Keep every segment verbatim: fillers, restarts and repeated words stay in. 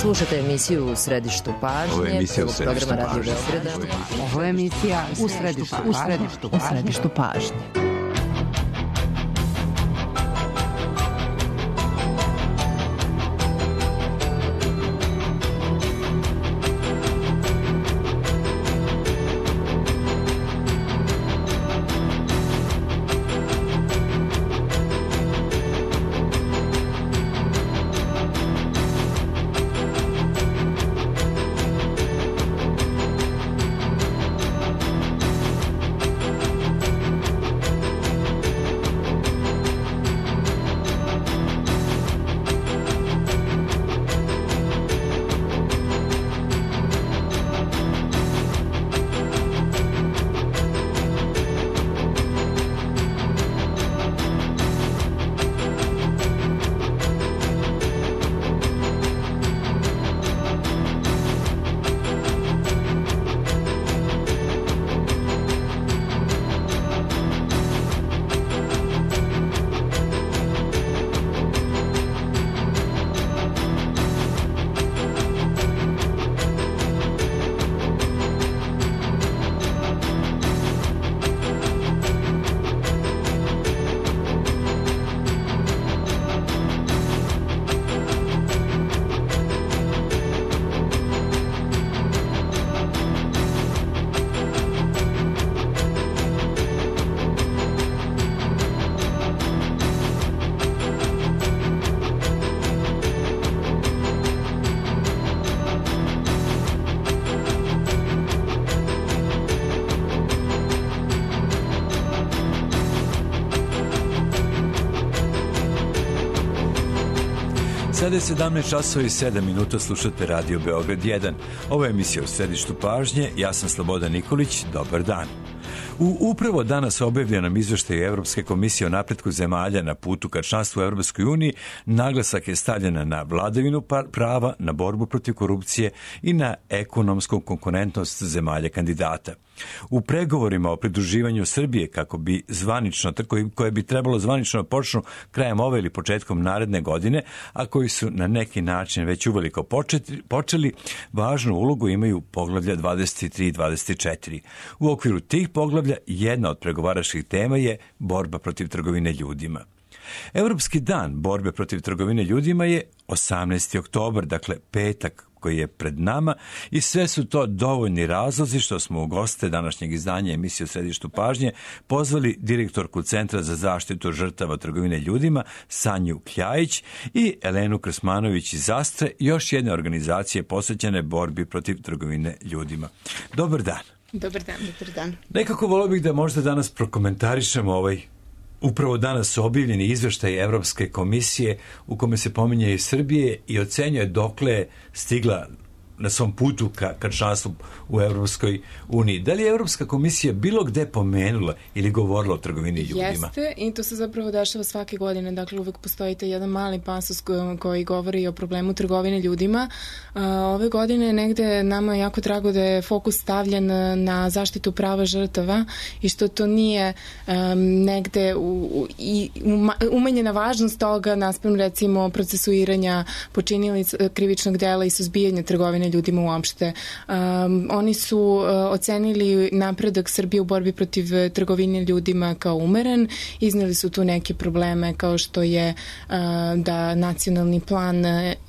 Slušate emisiju U središtu pažnje. Ovo je emisija U središtu pažnje. Ovo je emisija U središtu pažnje. U središtu pažnje. Sada je sedamnaest časova i sedam minuta, slušate Radio Beograd jedan. Ovo je emisija U središtu pažnje, ja sam Slobodan Nikolić, dobar dan. U upravo danas objavljenom izveštaju Evropske komisije o napretku zemalja na putu ka članstvu u Evropskoj uniji naglasak je stavljen na vladavinu prava, na borbu protiv korupcije i na ekonomsku konkurentnost zemalja kandidata. U pregovorima o pridruživanju Srbije, kako bi zvanično, koje bi trebalo zvanično počnu krajem ove ili početkom naredne godine, a koji su na neki način već uveliko počeli, važnu ulogu imaju poglavlja dvadeset tri i dvadeset četiri. U okviru tih poglavlja jedna od pregovaračkih tema je borba protiv trgovine ljudima. Evropski dan borbe protiv trgovine ljudima je osamnaesti oktobar, dakle petak koji je pred nama, i sve su to dovoljni razlozi što smo u goste današnjeg izdanja emisije U središtu pažnje pozvali direktorku Centra za zaštitu žrtava trgovine ljudima Sanju Kljajić i Elenu Krsmanović iz Astre, još jedne organizacije posvećene borbi protiv trgovine ljudima. Dobar dan. Dobar dan, dobar dan. Nekako volio bih da možda danas prokomentarišemo ovaj upravo danas objavljeni izveštaj Evropske komisije u kome se pominje i Srbije i ocenjuje dokle je stigla na svom putu ka, ka članstvu u Evropskoj uniji. Da li je Evropska komisija bilo gde pomenula ili govorila o trgovini ljudima? Jeste, i to se zapravo dešava svake godine. Dakle, uvek postoji jedan mali pasus koji govori o problemu trgovine ljudima. Ove godine negde nama je jako drago da je fokus stavljen na zaštitu prava žrtava i što to nije um, negde u, u, i umanjena važnost toga naspram recimo procesuiranja počinilica krivičnog dela i suzbijanja trgovine ljudima uopšte. Um, oni su uh, ocenili napredak Srbije u borbi protiv trgovine ljudima kao umeren, izneli su tu neke probleme kao što je uh, da nacionalni plan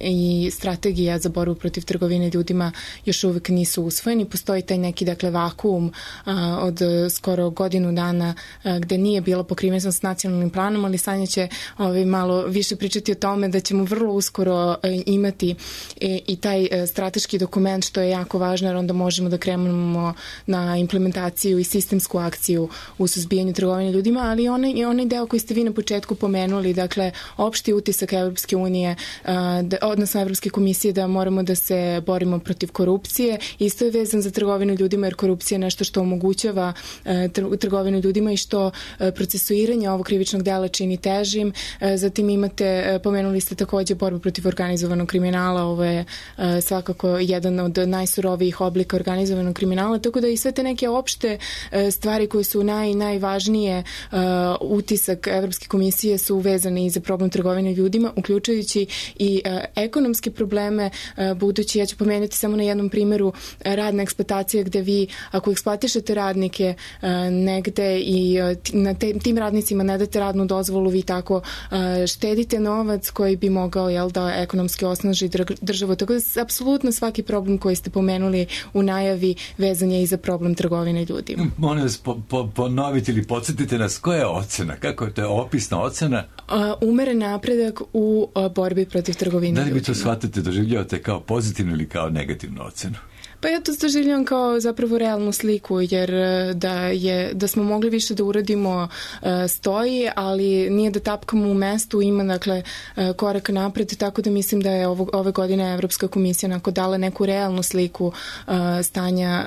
i strategija za borbu protiv trgovine ljudima još uvek nisu usvojeni. Postoji taj neki dakle vakuum uh, od skoro godinu dana uh, gde nije bilo pokrivenost s nacionalnim planom, ali Sanja će ovaj, malo više pričati o tome da ćemo vrlo uskoro uh, imati i, i taj uh, strateški dokument, što je jako važno jer onda možemo da krenemo na implementaciju i sistemsku akciju u suzbijanju trgovine ljudima, ali onaj, i onaj deo koji ste vi na početku pomenuli, dakle opšti utisak Evropske unije, da, odnosno Evropske komisije da moramo da se borimo protiv korupcije, isto je vezan za trgovinu ljudima jer korupcija je nešto što omogućava trgovinu ljudima i što procesuiranje ovog krivičnog dela čini težim. Zatim imate, pomenuli ste takođe borbu protiv organizovanog kriminala, ovo je svakako jedan od najsurovijih oblika organizovanog kriminala, tako da i sve te neke opšte stvari koje su naj, najvažnije utisak Evropske komisije su vezane i za problem trgovine ljudima, uključujući i ekonomske probleme, budući, ja ću pomenuti samo na jednom primjeru, radna eksploatacija gde vi, ako eksploatišete radnike negde i na te, tim radnicima ne date radnu dozvolu, vi tako štedite novac koji bi mogao, jel, da ekonomski osnaži državu. Tako da apsolutno svaki problem koji ste pomenuli u najavi vezan je i za problem trgovine ljudima. Molim vas, po, po, ponovite ili podsjetite nas, koja je ocena? Kako je to, je opisna ocena? Uh, umeren napredak u uh, borbi protiv trgovine ljudima. Da li vi to shvatate, doživljavate kao pozitivnu ili kao negativnu ocenu? Pa ja to doživljam kao zapravo realnu sliku, jer da, je, da smo mogli više da uradimo stoji, ali nije da tapkamo u mestu, ima dakle korak napred, tako da mislim da je ovo, ove godine Evropska komisija onako dala neku realnu sliku stanja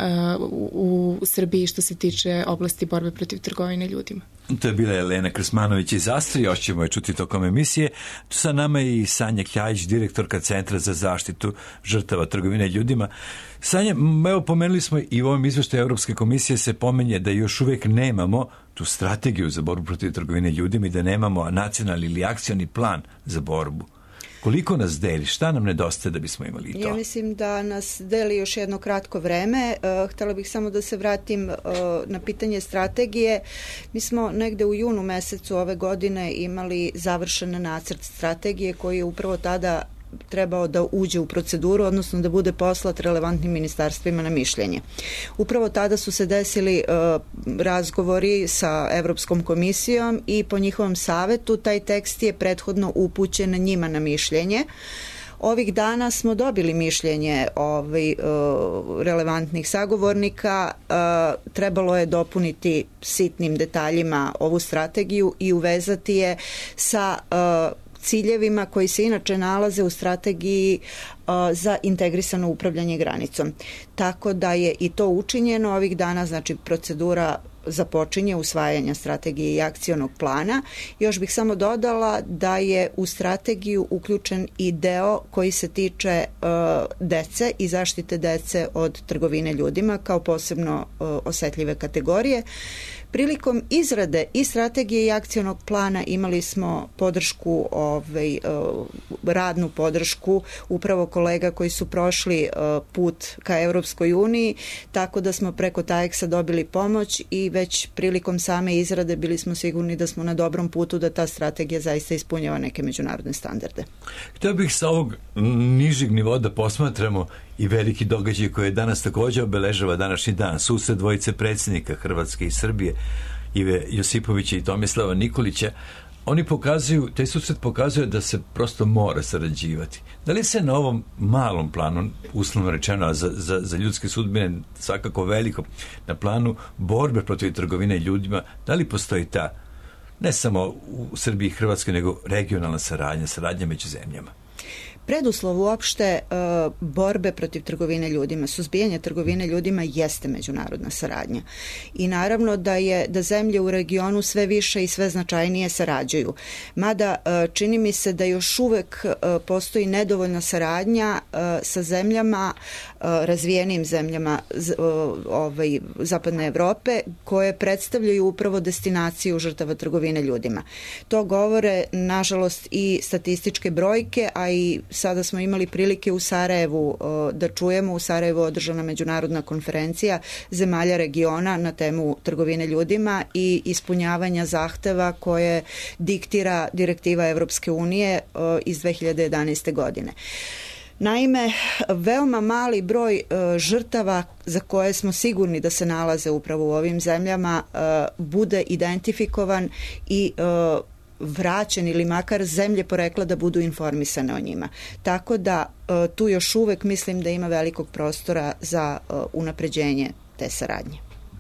u, u Srbiji što se tiče oblasti borbe protiv trgovine ljudima. To je bila Elena Krsmanović iz Astre, još ćemo je čuti tokom emisije. Tu sa nama je i Sanja Kljajić, direktorka Centra za zaštitu žrtava trgovine ljudima. Sanja, evo pomenuli smo i u ovom izveštaju Evropske komisije se pomenje da još uvek nemamo tu strategiju za borbu protiv trgovine ljudima i da nemamo nacionalni ili akcioni plan za borbu. Koliko nas deli? Šta nam nedostaje da bismo imali i to? Ja mislim da nas deli još jedno kratko vreme. Uh, htjela bih samo da se vratim uh, na pitanje strategije. Mi smo negde u junu mesecu ove godine imali završen nacrt strategije koji je upravo tada trebao da uđe u proceduru, odnosno da bude poslat relevantnim ministarstvima na mišljenje. Upravo tada su se desili uh, razgovori sa Evropskom komisijom i po njihovom savetu taj tekst je prethodno upućen njima na mišljenje. Ovih dana smo dobili mišljenje ovaj, uh, relevantnih sagovornika. Uh, trebalo je dopuniti sitnim detaljima ovu strategiju i uvezati je sa uh, ciljevima koji se inače nalaze u strategiji uh, za integrisano upravljanje granicom. Tako da je i to učinjeno ovih dana, znači procedura započinje usvajanja strategije i akcionog plana. Još bih samo dodala da je u strategiju uključen i deo koji se tiče uh, dece i zaštite dece od trgovine ljudima kao posebno uh, osetljive kategorije. Prilikom izrade i strategije i akcionog plana imali smo podršku, ovaj, radnu podršku upravo kolega koji su prošli put ka Evropskoj uniji, tako da smo preko tajeksa dobili pomoć i već prilikom same izrade bili smo sigurni da smo na dobrom putu da ta strategija zaista ispunjava neke međunarodne standarde. Htio bih sa ovog nižeg nivoa da posmatramo i veliki događaj koji je danas također obeležava današnji dan, susret dvojice predsjednika Hrvatske i Srbije, Ive Josipovića i Tomislava Nikolića. Oni pokazuju, taj susret pokazuje da se prosto mora sarađivati. Da li se na ovom malom planu, uslovno rečeno, za, za, za ljudske sudbine svakako veliko, na planu borbe protiv trgovine ljudima, da li postoji ta, ne samo u Srbiji i Hrvatskoj, nego regionalna saradnja, saradnja među zemljama? Preduslov uopšte uh, borbe protiv trgovine ljudima, suzbijanje trgovine ljudima jeste međunarodna saradnja. I naravno da je da zemlje u regionu sve više i sve značajnije sarađuju. Mada uh, čini mi se da još uvek uh, postoji nedovoljna saradnja uh, sa zemljama, uh, razvijenim zemljama z, uh, ovaj, Zapadne Evrope koje predstavljaju upravo destinaciju žrtava trgovine ljudima. To govore nažalost i statističke brojke, a i sada smo imali prilike u Sarajevu da čujemo, u Sarajevu održana međunarodna konferencija zemalja regiona na temu trgovine ljudima i ispunjavanja zahteva koje diktira direktiva Evropske unije iz dve hiljade jedanaeste. godine. Naime, veoma mali broj uh, žrtava za koje smo sigurni da se nalaze upravo u ovim zemljama uh, bude identifikovan i uh, vraćen ili makar zemlje porekla da budu informisane o njima. Tako da uh, tu još uvek mislim da ima velikog prostora za uh, unapređenje te saradnje.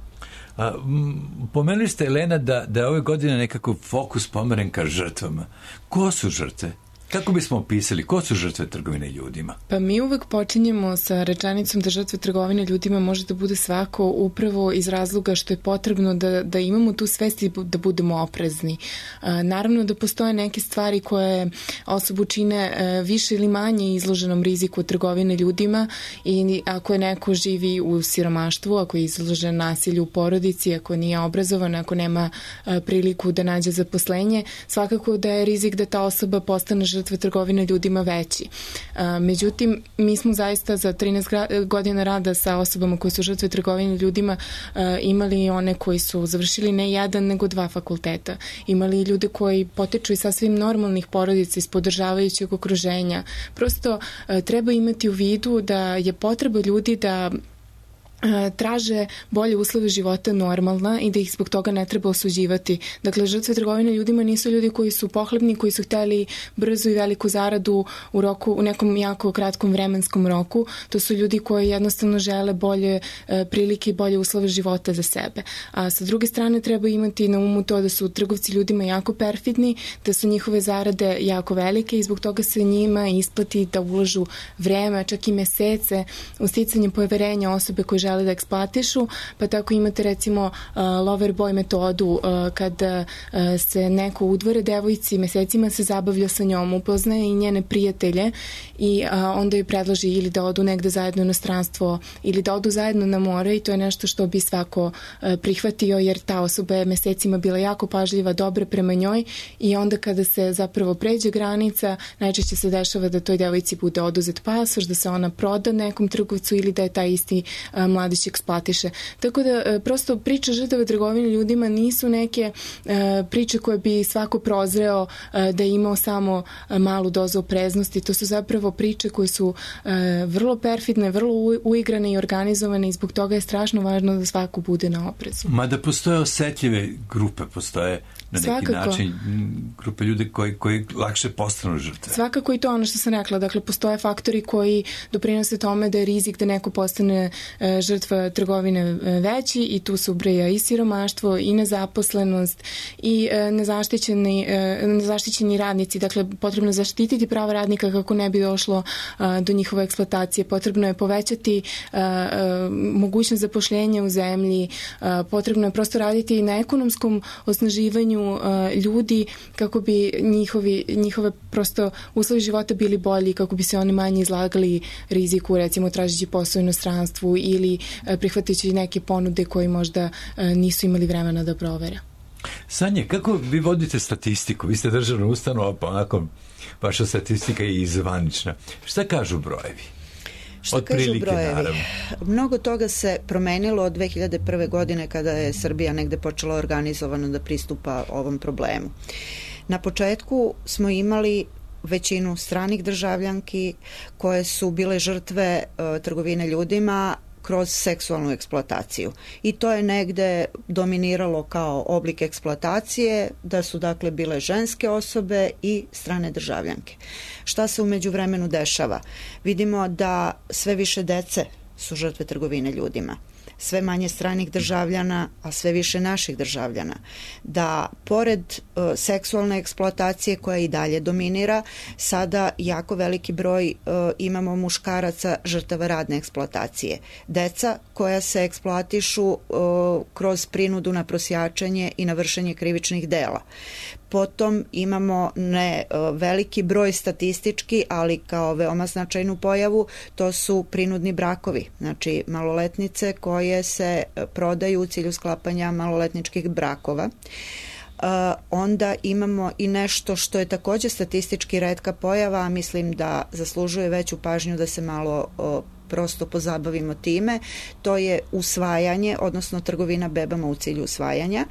A, m, pomenuli ste, Elena, da, da je ove godine nekako fokus pomeren ka žrtvama. Ko su žrtve? Kako bismo opisali, ko su žrtve trgovine ljudima? Pa mi uvek počinjemo sa rečenicom da žrtve trgovine ljudima može da bude svako upravo iz razloga što je potrebno da, da imamo tu svest i da budemo oprezni. Naravno da postoje neke stvari koje osobu čine više ili manje izloženom riziku trgovine ljudima i ako je neko živi u siromaštvu, ako je izložen nasilju u porodici, ako nije obrazovan, ako nema priliku da nađe zaposlenje, svakako da je rizik da ta osoba postane žrtve trgovine ljudima veći. Međutim, mi smo zaista za trinaest godina rada sa osobama koje su žrtve trgovine ljudima imali one koji su završili ne jedan, nego dva fakulteta. Imali ljude koji potiču iz sasvim normalnih porodica, iz podržavajućeg okruženja. Prosto treba imati u vidu da je potreba ljudi da traže bolje uslove života normalna i da ih zbog toga ne treba osuđivati. Dakle, žrtve trgovine ljudima nisu ljudi koji su pohlebni, koji su hteli brzu i veliku zaradu u roku, u nekom jako kratkom vremenskom roku. To su ljudi koji jednostavno žele bolje prilike i bolje uslove života za sebe. A sa druge strane treba imati na umu to da su trgovci ljudima jako perfidni, da su njihove zarade jako velike i zbog toga se njima isplati da ulažu vreme, čak i mesece u sticanje poverenja osobe koje žele da eksploatišu, pa tako imate recimo uh, lover boy metodu uh, kada uh, se neko udvore devojci, mesecima se zabavlja sa njom, upoznaje i njene prijatelje i uh, onda joj predloži ili da odu negde zajedno u inostranstvo ili da odu zajedno na more i to je nešto što bi svako uh, prihvatio jer ta osoba je mesecima bila jako pažljiva, dobra prema njoj i onda kada se zapravo pređe granica, najčešće se dešava da toj devojci bude oduzet pasoš, da se ona proda nekom trgovcu ili da je taj isti uh, mladić eksploatiše. Tako da prosto priče žrtava trgovine ljudima nisu neke uh, priče koje bi svako prozreo uh, da je imao samo uh, malu dozu opreznosti. To su zapravo priče koje su uh, vrlo perfidne, vrlo uigrane i organizovane i zbog toga je strašno važno da svako bude na oprezu. Mada postoje osetljive grupe, postoje na neki Svakako. način grupe ljudi koji, koji lakše postanu žrtve. Svakako i to ono što sam rekla. Dakle, postoje faktori koji doprinose tome da je rizik da neko postane uh, žrtva trgovine veći i tu su ubraja i siromaštvo i nezaposlenost i e, nezaštićeni, e, nezaštićeni radnici. Dakle, potrebno je zaštititi prava radnika kako ne bi došlo a, do njihove eksploatacije. Potrebno je povećati a, a, mogućnost zapošljenja u zemlji. A, potrebno je prosto raditi na ekonomskom osnaživanju a, ljudi kako bi njihovi, njihove prosto uslovi života bili bolji, kako bi se oni manje izlagali riziku, recimo tražeći posao u inostranstvu ili prihvatajući neke ponude koji možda nisu imali vremena da provere. Sanje, kako vi vodite statistiku? Vi ste državna ustanova, pa onako vaša statistika je izvanična. Šta kažu brojevi? Što kažu brojevi? Naravno. Mnogo toga se promenilo od dve hiljade prve. godine kada je Srbija negde počela organizovano da pristupa ovom problemu. Na početku smo imali većinu stranih državljanki koje su bile žrtve uh, trgovine ljudima kroz seksualnu eksploataciju. I to je negde dominiralo kao oblik eksploatacije, da su dakle bile ženske osobe i strane državljanke. Šta se u međuvremenu dešava? Vidimo da sve više dece su žrtve trgovine ljudima. Sve manje stranih državljana, a sve više naših državljana. Da pored uh, seksualne eksploatacije koja i dalje dominira, sada jako veliki broj uh, imamo muškaraca žrtava radne eksploatacije. Deca koja se eksploatišu uh, kroz prinudu na prosjačenje i na vršenje krivičnih dela. Potom imamo ne veliki broj statistički, ali kao veoma značajnu pojavu, to su prinudni brakovi, znači maloletnice koje se prodaju u cilju sklapanja maloletničkih brakova. Uh, onda imamo i nešto što je takođe statistički retka pojava, a mislim da zaslužuje veću pažnju da se malo uh, prosto pozabavimo time, to je usvajanje, odnosno trgovina bebama u cilju usvajanja.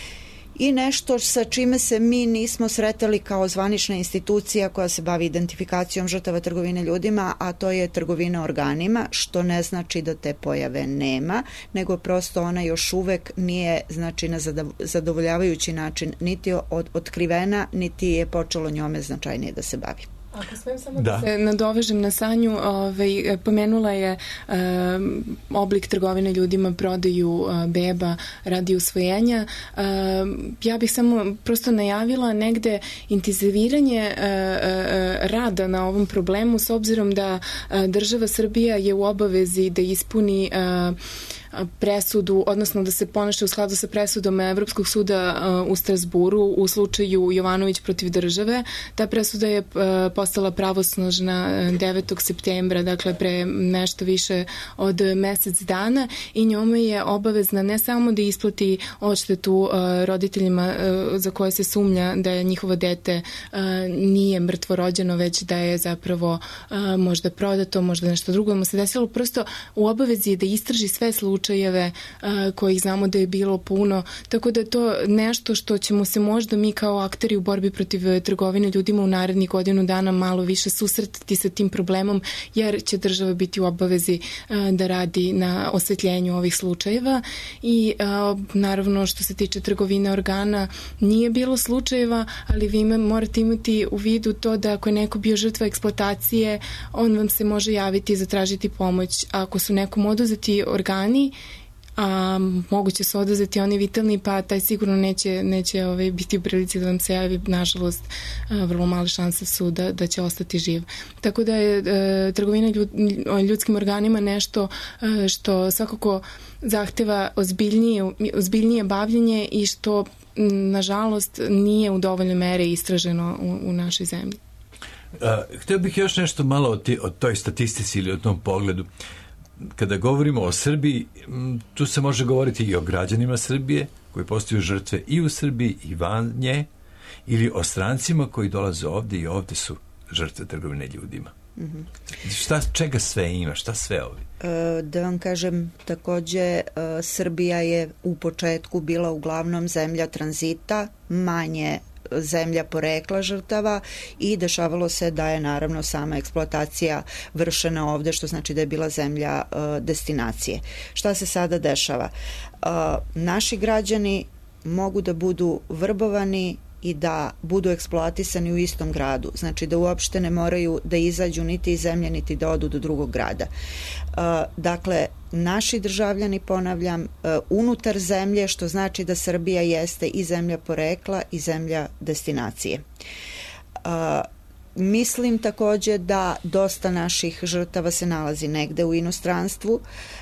I nešto sa čime se mi nismo sretali kao zvanična institucija koja se bavi identifikacijom žrtava trgovine ljudima, a to je trgovina organima, što ne znači da te pojave nema, nego prosto ona još uvek nije, znači, na zadovoljavajući način niti od, otkrivena, niti je počelo njome značajnije da se bavi. Ako smem samo da, da se nadovežem na Sanju, ovaj, pomenula je um, oblik trgovine ljudima, prodaju uh, beba radi usvojenja. Um, ja bih samo prosto najavila negde intenziviranje uh, uh, rada na ovom problemu, s obzirom da uh, država Srbija je u obavezi da ispuni uh, presudu, odnosno da se ponaša u skladu sa presudom Evropskog suda uh, u Strasburu u slučaju Jovanović protiv države. Ta presuda je uh, postala pravosnažna devetog septembra, dakle pre nešto više od mesec dana, i njome je obavezna ne samo da isplati odštetu uh, roditeljima uh, za koje se sumnja da je njihovo dete uh, nije mrtvo rođeno, već da je zapravo uh, možda prodato, možda nešto drugo mu se desilo. Prosto u obavezi je da istraži sve slučaje slučajeve kojih znamo da je bilo puno, tako da je to nešto što ćemo se možda mi kao akteri u borbi protiv trgovine ljudima u narednih godinu dana malo više susretati sa tim problemom, jer će država biti u obavezi da radi na osvetljenju ovih slučajeva. I naravno što se tiče trgovine organa nije bilo slučajeva, ali vi morate imati u vidu to da ako je neko bio žrtva eksploatacije, on vam se može javiti i zatražiti pomoć. Ako su nekom oduzeti organi, a moguće su oduzeti oni vitalni, pa taj sigurno neće, neće ovaj, biti u prilici da vam se javi. Nažalost, vrlo male šanse su da, da će ostati živ. Tako da je e, trgovina ljud, ljudskim organima nešto e, što svakako zahteva ozbiljnije, ozbiljnije bavljenje i što nažalost nije u dovoljnoj mere istraženo u, u našoj zemlji. Uh, htio bih još nešto malo o, ti, o toj statistici ili o tom pogledu. Kada govorimo o Srbiji, tu se može govoriti i o građanima Srbije koji postaju žrtve i u Srbiji i van nje, ili o strancima koji dolaze ovde i ovde su žrtve trgovine ljudima. Mm-hmm. Šta, čega sve ima, šta sve ovdje? E, da vam kažem, takođe e, Srbija je u početku bila uglavnom zemlja tranzita, manje zemlja porekla žrtava, i dešavalo se da je naravno sama eksploatacija vršena ovde, što znači da je bila zemlja uh, destinacije. Šta se sada dešava? Uh, naši građani mogu da budu vrbovani i da budu eksploatisani u istom gradu. Znači da uopšte ne moraju da izađu niti iz zemlje, niti da odu do drugog grada. Uh, dakle, naši državljani, ponavljam, uh, unutar zemlje, što znači da Srbija jeste i zemlja porekla i zemlja destinacije. Uh, mislim takođe da dosta naših žrtava se nalazi negde u inostranstvu,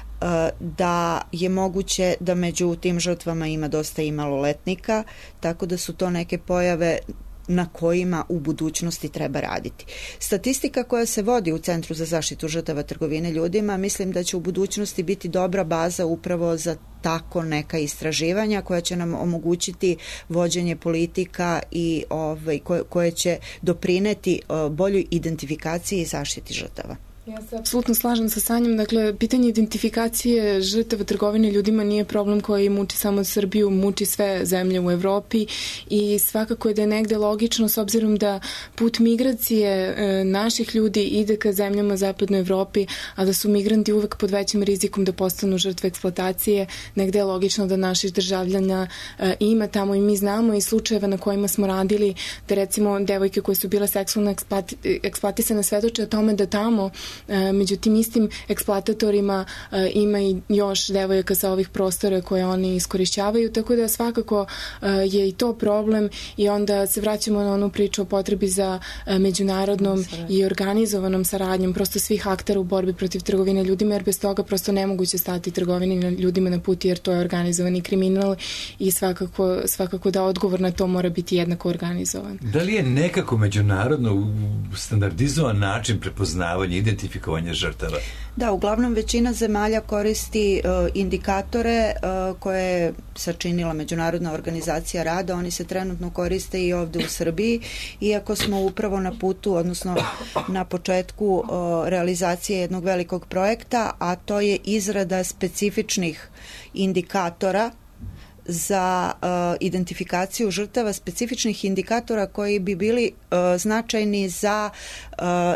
da je moguće da među tim žrtvama ima dosta i maloletnika, tako da su to neke pojave na kojima u budućnosti treba raditi. Statistika koja se vodi u Centru za zaštitu žrtava trgovine ljudima, mislim da će u budućnosti biti dobra baza upravo za tako neka istraživanja koja će nam omogućiti vođenje politika i ovaj, koje, koje će doprineti boljoj identifikaciji i zaštiti žrtava. Ja se apsolutno slažem sa Sanjom. Dakle, pitanje identifikacije žrtava trgovine ljudima nije problem koji muči samo Srbiju, muči sve zemlje u Evropi, i svakako je da je negde logično, s obzirom da put migracije e, naših ljudi ide ka zemljama zapadnoj Evropi, a da su migranti uvek pod većim rizikom da postanu žrtve eksploatacije, negde je logično da naših državljana e, ima tamo, i mi znamo i slučajeva na kojima smo radili, da recimo devojke koje su bile seksualno eksploatisane svedoče o tome da tamo među tim istim eksploatatorima ima i još devojaka sa ovih prostora koje oni iskorišćavaju, tako da svakako je i to problem. I onda se vraćamo na onu priču o potrebi za međunarodnom i organizovanom saradnjom prosto svih aktera u borbi protiv trgovine ljudima, jer bez toga prosto nemoguće stati trgovini ljudima na put, jer to je organizovani kriminal i svakako, svakako da odgovor na to mora biti jednako organizovan. Da li je nekako međunarodno standardizovan način prepoznavanja, identifikovanja žrtava? Da, uglavnom većina zemalja koristi uh, indikatore uh, koje je sačinila Međunarodna organizacija rada. Oni se trenutno koriste i ovde u Srbiji, iako smo upravo na putu, odnosno na početku uh, realizacije jednog velikog projekta, a to je izrada specifičnih indikatora za uh, identifikaciju žrtava, specifičnih indikatora koji bi bili uh, značajni za uh,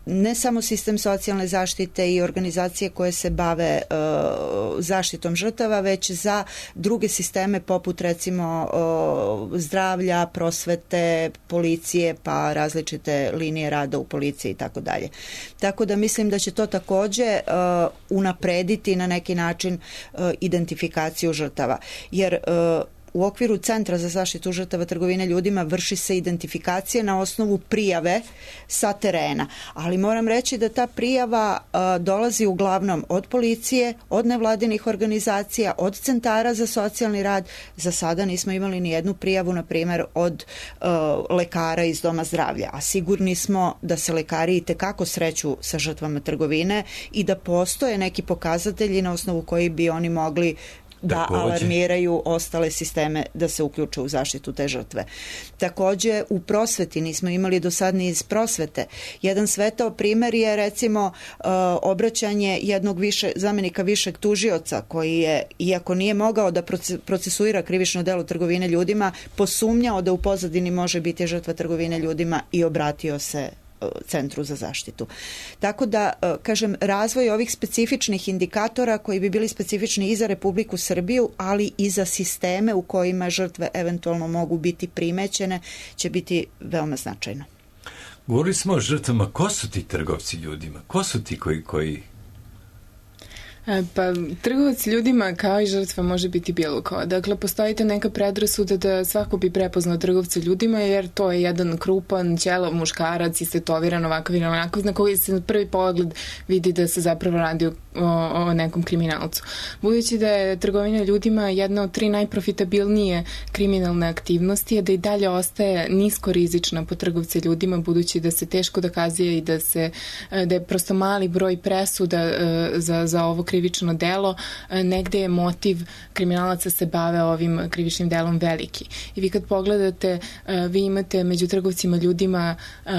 ne samo sistem socijalne zaštite i organizacije koje se bave uh, zaštitom žrtava, već za druge sisteme poput recimo uh, zdravlja, prosvete, policije, pa različite linije rada u policiji i tako dalje. Tako da mislim da će to takođe uh, unaprediti na neki način uh, identifikaciju žrtava. Jer uh, u okviru Centra za zaštitu žrtava trgovine ljudima vrši se identifikacija na osnovu prijave sa terena. Ali moram reći da ta prijava a, dolazi uglavnom od policije, od nevladinih organizacija, od centara za socijalni rad. Za sada nismo imali ni jednu prijavu, na primjer, od a, lekara iz Doma zdravlja. A sigurni smo da se lekari itekako sreću sa žrtvama trgovine i da postoje neki pokazatelji na osnovu koji bi oni mogli da Takođe. alarmiraju ostale sisteme da se uključe u zaštitu te žrtve. Takođe, u prosveti nismo imali do sad ni iz prosvete. Jedan svetao primer je recimo uh, obraćanje jednog više, zamenika višeg tužioca koji je, iako nije mogao da procesuira krivično delo trgovine ljudima, posumnjao da u pozadini može biti žrtva trgovine ljudima i obratio se Centru za zaštitu. Tako da, kažem, razvoj ovih specifičnih indikatora koji bi bili specifični i za Republiku Srbiju, ali i za sisteme u kojima žrtve eventualno mogu biti primećene, će biti veoma značajno. Govorili smo o žrtvama. Ko su ti trgovci ljudima? Ko su ti koji... koji... Pa, trgovac ljudima kao i žrtva može biti bilo ko. Dakle, postoji ta neka predrasuda da svako bi prepoznao trgovca ljudima, jer to je jedan krupan, ćelav muškarac i stetoviran ovakav ili onako, na koji se na prvi pogled vidi da se zapravo radi o, o nekom kriminalcu. Budući da je trgovina ljudima jedna od tri najprofitabilnije kriminalne aktivnosti, je da i dalje ostaje nisko rizična po trgovce ljudima, budući da se teško dokazuje i da se da je prosto mali broj presuda za, za ovo krivično delo, negde je motiv kriminalaca se bave ovim krivičnim delom veliki. I vi kad pogledate, vi imate među trgovcima ljudima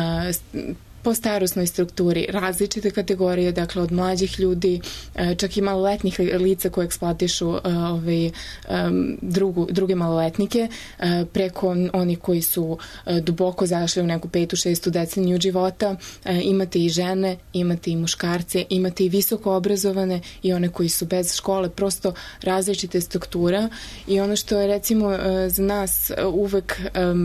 po starosnoj strukturi različite kategorije, dakle od mlađih ljudi, čak i maloletnih lica koje eksploatišu ovaj, drugu, druge maloletnike, preko onih koji su duboko zašli u neku petu, šestu deceniju života. Imate i žene, imate i muškarce, imate i visoko obrazovane i one koji su bez škole, prosto različite struktura. I ono što je recimo za nas uvek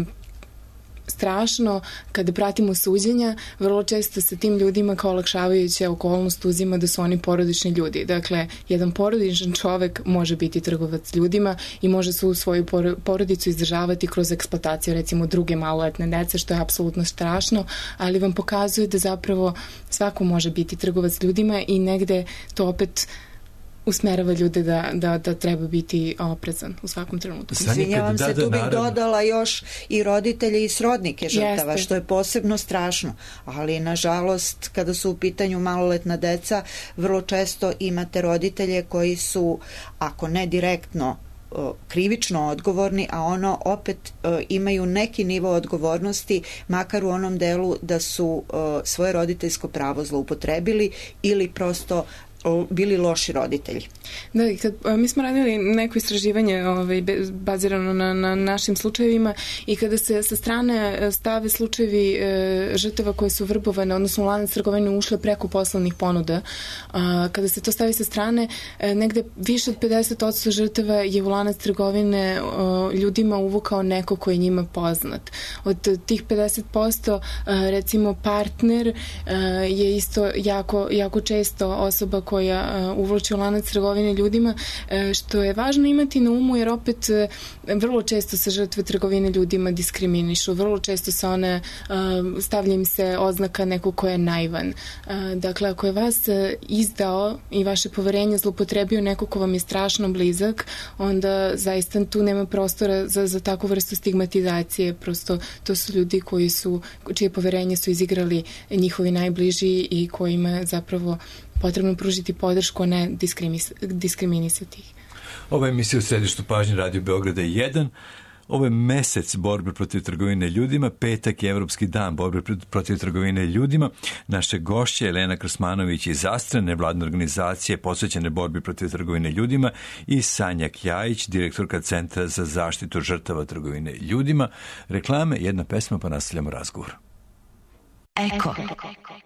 strašno, kada pratimo suđenja, vrlo često se tim ljudima kao olakšavajuća okolnost uzima da su oni porodični ljudi. Dakle, jedan porodičan čovek može biti trgovac ljudima i može se u svoju porodicu izdržavati kroz eksploataciju recimo druge maloletne dece, što je apsolutno strašno, ali vam pokazuje da zapravo svako može biti trgovac ljudima i negde to opet usmerava ljude da, da, da treba biti oprezan u svakom trenutku. Izvinjavam se, tu bih dodala još i roditelje i srodnike žrtava, Jeste. što je posebno strašno, ali nažalost kada su u pitanju maloletna deca, vrlo često imate roditelje koji su, ako ne direktno krivično odgovorni, a ono opet imaju neki nivo odgovornosti, makar u onom delu da su svoje roditeljsko pravo zloupotrebili ili prosto bili loši roditelji. Da, i kad, mi smo radili neko istraživanje ovaj, bazirano na, na našim slučajevima i kada se sa strane stave slučajevi e, žrtava koje su vrbovane, odnosno u lanac trgovine ušle preko poslovnih ponuda, a, kada se to stavi sa strane, e, negde više od pedeset posto žrtava je u lanac trgovine o, ljudima uvukao neko koji je njima poznat. Od tih pedeset posto a, recimo partner a, je isto jako, jako često osoba koja uvlači u lanac trgovine ljudima, što je važno imati na umu, jer opet vrlo često se žrtve trgovine ljudima diskriminišu, vrlo često se one, stavlja im se oznaka nekog ko je naivan. Dakle, ako je vas izdao i vaše poverenje zloupotrebio neko ko vam je strašno blizak, onda zaista tu nema prostora za, za takvu vrstu stigmatizacije. Prosto to su ljudi koji su, čije poverenje su izigrali njihovi najbliži i kojima zapravo potrebno pružiti podršku, a ne diskriminisati ih. Ova emisija u središtu pažnje Radio Beograda jedan. Ovo je mesec borbe protiv trgovine ljudima, petak je Evropski dan borbe protiv trgovine ljudima. Naše gošće Elena Krsmanović iz Astre, nevladne organizacije posvećene borbi protiv trgovine ljudima, i Sanja Kjajić, direktorka Centra za zaštitu žrtava trgovine ljudima. Reklame, jedna pesma, pa nastavljamo razgovor. Eko.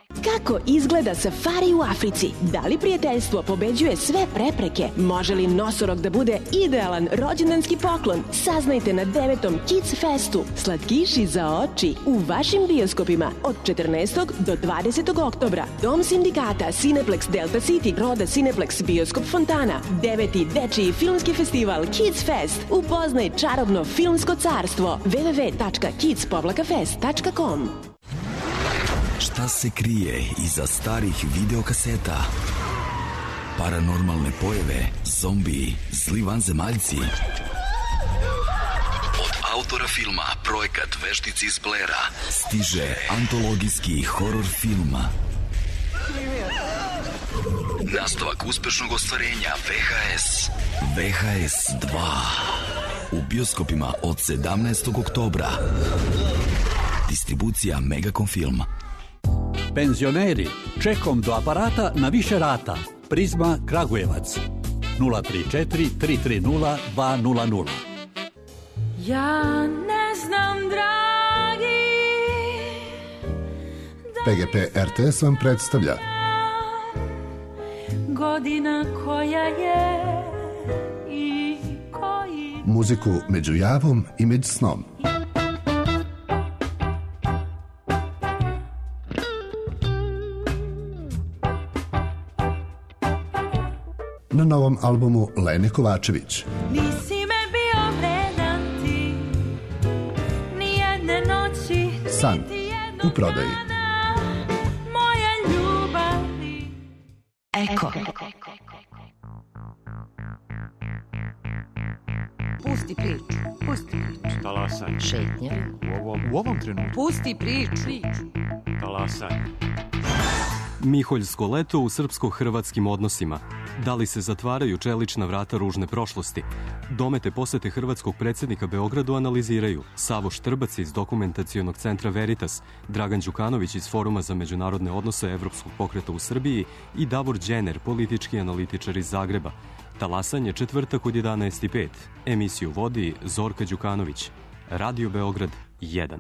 Kako izgleda safari u Africi? Da li prijateljstvo pobeđuje sve prepreke? Može li nosorog da bude idealan rođendanski poklon? Saznajte na devetom Kids Festu. Slatkiši za oči u vašim bioskopima od četrnaestog do dvadesetog oktobra. Dom sindikata, Cineplex Delta City, Roda Cineplex, Bioskop Fontana. Deveti dečiji filmski festival Kids Fest. Upoznaj čarobno filmsko carstvo. w w w tačka kids fest tačka com. Šta se krije iza starih videokaseta? Paranormalne pojave, zombiji, zli vanzemaljci. Od autora filma Projekat Veštici iz Blera stiže antologijski horor film. Nastavak uspešnog ostvarenja V H S. V H S dva. U bioskopima od sedamnaestog oktobra. Distribucija Megacom Film. Penzioneri, čekom do aparata na više rata. Prizma Kragujevac. nula tri četiri tri tri nula dva nula nula. Ja ne znam, dragi, P G P R T S vam predstavlja godina koja je i koji... muziku među javom i među snom. Na novom albumu Lene Kovačević. Nisi me bio vredan ti, nijedne noći, San u prodaji. moje ljubavi. Eko. Pusti priču, pusti priču. Talasanje. Šetnje. U ovom, u ovom trenutku. Pusti priču. Talasanje. Miholjsko leto u srpsko-hrvatskim odnosima. Da li se zatvaraju čelična vrata ružne prošlosti? Domete posete hrvatskog predsjednika Beogradu analiziraju Savo Štrbac iz dokumentacionog centra Veritas, Dragan Đukanović iz Foruma za međunarodne odnose Evropskog pokreta u Srbiji i Davor Đener, politički analitičar iz Zagreba. Talasanje četvrtak od jedanaest i pet. Emisiju vodi Zorka Đukanović. Radio Beograd jedan.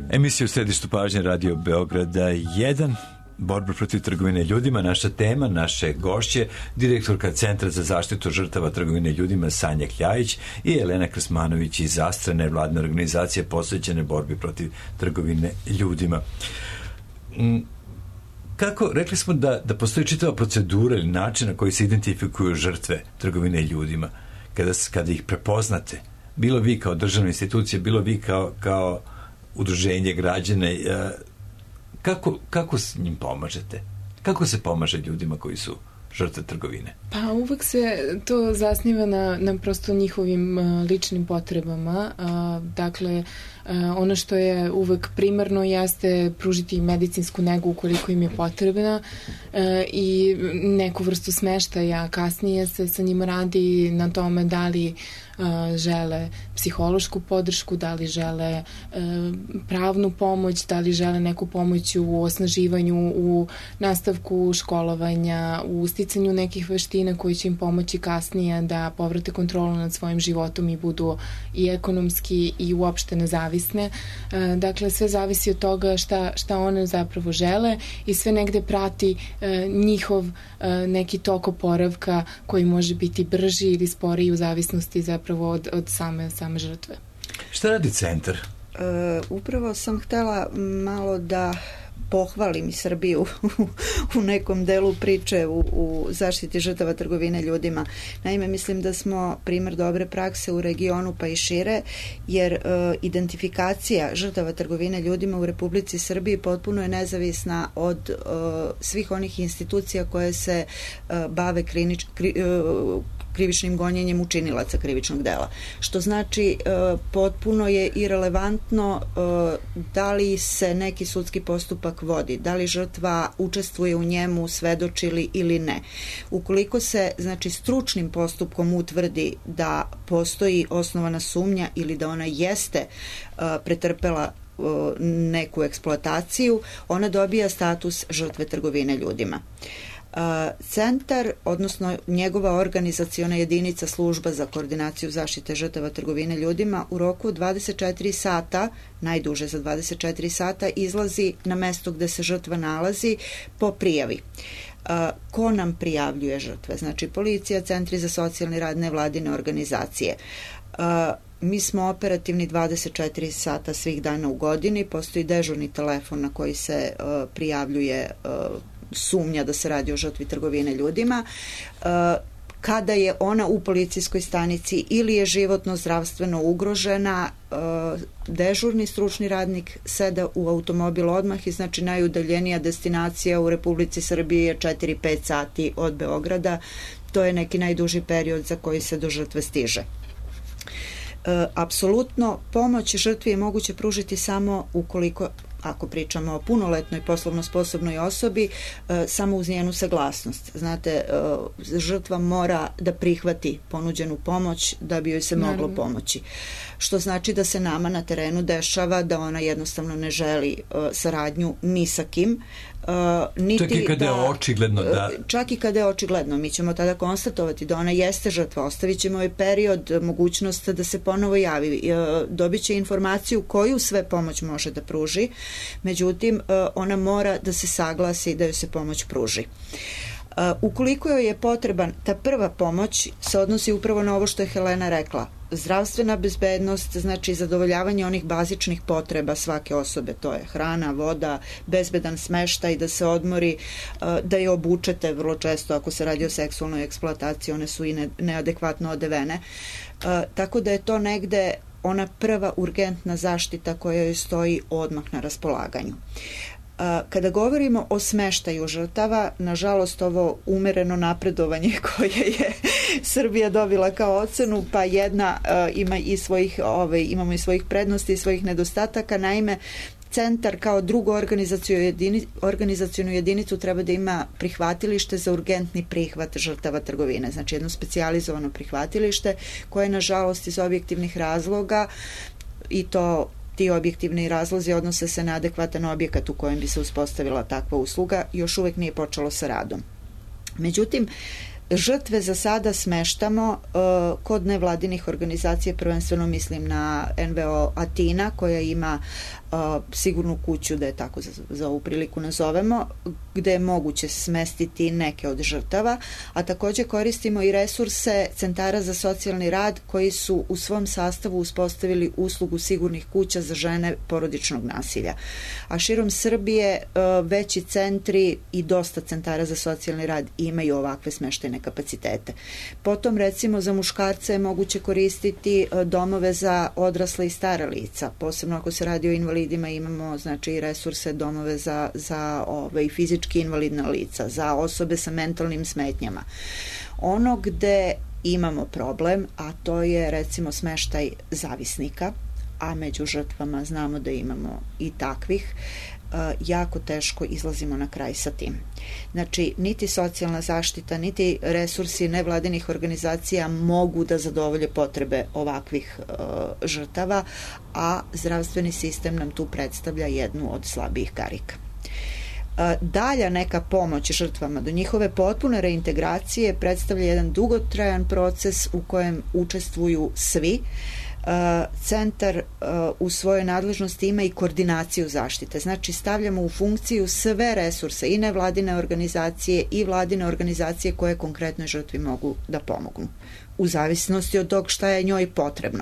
Emisija u središtu pažnje Radio Beograda jedan, borba protiv trgovine ljudima, naša tema, naše gošće, direktorka Centra za zaštitu žrtava trgovine ljudima Sanja Kljajić i Elena Krsmanović iz Astra, nevladne organizacije posvećene borbi protiv trgovine ljudima. Kako, rekli smo da, da postoji čitava procedura ili način na koji se identifikuju žrtve trgovine ljudima, kada, kada ih prepoznate, bilo vi kao državna institucija, bilo vi kao, kao udruženje građane, kako, kako s njim pomažete? Kako se pomaže ljudima koji su žrtve trgovine? Pa uvek se to zasniva na, na prosto njihovim uh, ličnim potrebama. Uh, dakle, uh, ono što je uvek primarno jeste pružiti medicinsku negu ukoliko im je potrebna uh, i neku vrstu smeštaja. Kasnije se sa njima radi na tome da li Uh, žele psihološku podršku, da li žele uh, pravnu pomoć, da li žele neku pomoć u osnaživanju, u nastavku školovanja, u sticanju nekih veština koji će im pomoći kasnije da povrate kontrolu nad svojim životom i budu i ekonomski i uopšte nezavisne. Uh, dakle, sve zavisi od toga šta, šta one zapravo žele i sve negde prati uh, njihov uh, neki tok oporavka koji može biti brži ili sporiji u zavisnosti zapravo Od, od same, same žrtve. Šta radi centar? E, upravo sam htela malo da pohvalim Srbiju u nekom delu priče u, u zaštiti žrtava trgovine ljudima. Naime, mislim da smo primer dobre prakse u regionu pa i šire, jer e, identifikacija žrtava trgovine ljudima u Republici Srbiji potpuno je nezavisna od e, svih onih institucija koje se e, bave klinič, kri, e, krivičnim gonjenjem učinilaca krivičnog dela. Što znači e, potpuno je irelevantno e, da li se neki sudski postupak vodi, da li žrtva učestvuje u njemu, svedočili ili ne. Ukoliko se znači stručnim postupkom utvrdi da postoji osnovana sumnja ili da ona jeste e, pretrpela e, neku eksploataciju, ona dobija status žrtve trgovine ljudima. Centar, odnosno njegova organizaciona jedinica služba za koordinaciju zaštite žrtava trgovine ljudima u roku dvadeset četiri sata, najduže za dvadeset četiri sata, izlazi na mesto gde se žrtva nalazi po prijavi. Ko nam prijavljuje žrtve? Znači policija, centri za socijalni rad, nevladine organizacije. Mi smo operativni dvadeset četiri sata svih dana u godini, postoji dežurni telefon na koji se prijavljuje sumnja da se radi o žrtvi trgovine ljudima. Kada je ona u policijskoj stanici ili je životno zdravstveno ugrožena, dežurni stručni radnik seda u automobil odmah i znači najudaljenija destinacija u Republici Srbiji je četiri do pet sati od Beograda. To je neki najduži period za koji se do žrtve stiže. Apsolutno pomoć žrtvi je moguće pružiti samo ukoliko, ako pričamo o punoletnoj poslovno sposobnoj osobi, samo uz njenu saglasnost. Znate, žrtva mora da prihvati ponuđenu pomoć da bi joj se moglo Naravno. pomoći. Što znači da se nama na terenu dešava da ona jednostavno ne želi saradnju ni sa kim. Uh, niti čak i kada da, je očigledno da... Čak i kada je očigledno, mi ćemo tada konstatovati da ona jeste žrtva, ostavit ćemo joj period, mogućnost da se ponovo javi, uh, dobit će informaciju koju sve pomoć može da pruži, međutim uh, ona mora da se saglasi da joj se pomoć pruži. Uh, ukoliko joj je potreban, ta prva pomoć se odnosi upravo na ovo što je Helena rekla, zdravstvena bezbednost, znači zadovoljavanje onih bazičnih potreba svake osobe, to je hrana, voda, bezbedan smeštaj, da se odmori, da je obučete, vrlo često ako se radi o seksualnoj eksploataciji, one su i ne, neadekvatno odevene. Tako da je to negde ona prva urgentna zaštita koja joj stoji odmah na raspolaganju. Kada govorimo o smeštaju žrtava, nažalost ovo umereno napredovanje koje je Srbija dobila kao ocenu, pa jedna uh, ima i svojih, ovaj, imamo i svojih prednosti i svojih nedostataka. Naime, centar kao drugu organizacionu jedinicu, organizacionu jedinicu treba da ima prihvatilište za urgentni prihvat žrtava trgovine, znači jedno specijalizovano prihvatilište koje nažalost iz objektivnih razloga, i to ti objektivni razlozi odnose se na adekvatan objekat u kojem bi se uspostavila takva usluga, još uvek nije počelo sa radom. Međutim, Žrtve za sada smeštamo uh, kod nevladinih organizacija, prvenstveno mislim na N V O Atina, koja ima uh, sigurnu kuću, da je tako za, za ovu priliku nazovemo, gde je moguće smestiti neke od žrtava, a takođe koristimo i resurse centara za socijalni rad koji su u svom sastavu uspostavili uslugu sigurnih kuća za žene porodičnog nasilja. A širom Srbije uh, veći centri i dosta centara za socijalni rad imaju ovakve smeštajne kapacitete. Potom recimo za muškarce je moguće koristiti domove za odrasle i stara lica, posebno ako se radi o invalidima imamo znači i resurse domove za, za ove, fizički invalidna lica, za osobe sa mentalnim smetnjama. Ono gde imamo problem, a to je recimo smeštaj zavisnika, a među žrtvama znamo da imamo i takvih, jako teško izlazimo na kraj sa tim. Znači, niti socijalna zaštita, niti resursi nevladinih organizacija mogu da zadovolje potrebe ovakvih uh, žrtava, a zdravstveni sistem nam tu predstavlja jednu od slabijih karika. Dalja neka pomoć žrtvama do njihove potpune reintegracije predstavlja jedan dugotrajan proces u kojem učestvuju svi. Centar u svojoj nadležnosti ima i koordinaciju zaštite. Znači, stavljamo u funkciju sve resurse i nevladine organizacije i vladine organizacije koje konkretnoj žrtvi mogu da pomognu. U zavisnosti od tog šta je njoj potrebno.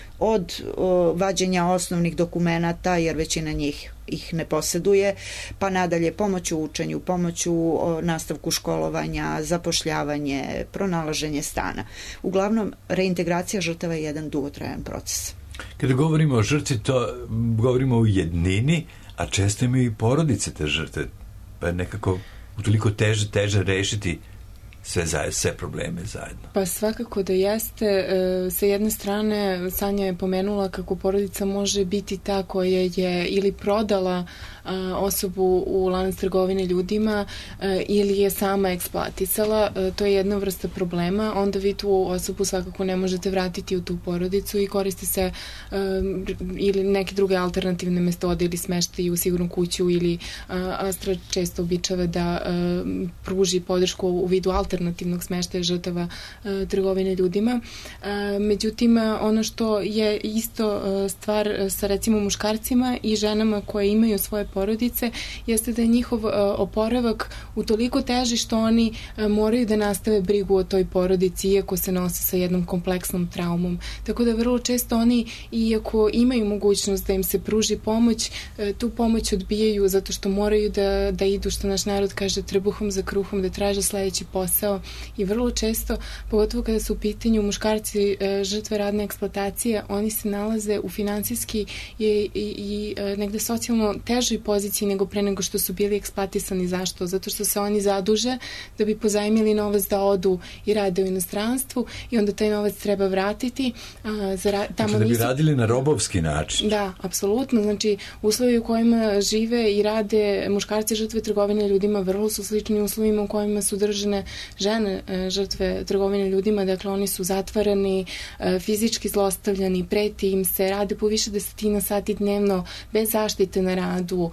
Od o, vađenja osnovnih dokumenata, jer većina njih ih ne poseduje, pa nadalje pomoć u učenju, pomoć u o, nastavku školovanja, zapošljavanje, pronalaženje stana. Uglavnom, reintegracija žrtava je jedan dugotrajan proces. Kada govorimo o žrtvi, to govorimo o jednini, a često imaju i porodice te žrtve, pa je nekako utoliko teže, teže rešiti sve, zajedno, sve probleme zajedno. Pa svakako da jeste. E, sa jedne strane, Sanja je pomenula kako porodica može biti ta koja je ili prodala a, osobu u lanac trgovine ljudima a, ili je sama eksploatisala. A, to je jedna vrsta problema. Onda vi tu osobu svakako ne možete vratiti u tu porodicu i koriste se a, ili neke druge alternativne metode ili smeštaju u sigurnu kuću ili a, Astra često običava da a, pruži podršku u vidu alternativne alternativnog smeštaja žrtava e, trgovine ljudima. E, međutim, ono što je isto e, stvar sa recimo muškarcima i ženama koje imaju svoje porodice jeste da je njihov e, oporavak utoliko teži što oni e, moraju da nastave brigu o toj porodici iako se nose sa jednom kompleksnom traumom. Tako da vrlo često oni, iako imaju mogućnost da im se pruži pomoć, e, tu pomoć odbijaju zato što moraju da, da idu, što naš narod kaže, trbuhom za kruhom, da traže sledeći posao i vrlo često, pogotovo kada su u pitanju muškarci e, žrtve radne eksploatacije, oni se nalaze u finansijski i, i, i e, negde socijalno težoj poziciji nego pre nego što su bili eksploatisani. Zašto? Zato što se oni zaduže da bi pozajmili novac da odu i rade u inostranstvu i onda taj novac treba vratiti. A, za, tamo znači da bi nisu... radili na robovski način. Da, apsolutno. Znači, uslovi u kojima žive i rade muškarci žrtve trgovine ljudima vrlo su slični uslovima u kojima su držane žene žrtve trgovine ljudima. Dakle, oni su zatvarani, fizički zlostavljani, preti im se, rade po više desetina sati dnevno bez zaštite na radu,